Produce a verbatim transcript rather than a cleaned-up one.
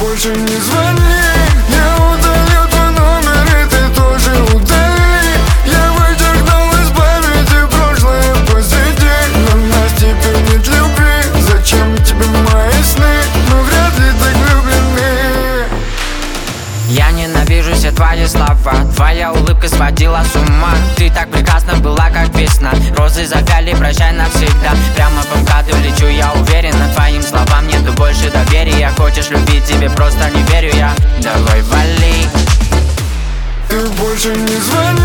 больше не звони. Я удалю твой номер, и ты тоже удали. Я вычеркнул из памяти прошлое позади. Но у нас теперь нет любви. Зачем тебе мои сны? Мы вряд ли так влюблены. Я ненавижу все твои слова. Твоя улыбка сводила с ума. Ты так прекрасна была, как весна. Розы завяли, прощай навсегда. Прямо по МКАДу лечу, я уверен. Твоим словам нету больше доверия. Хочешь любить, тебе просто не верю я. Давай вали. Ты больше не звони.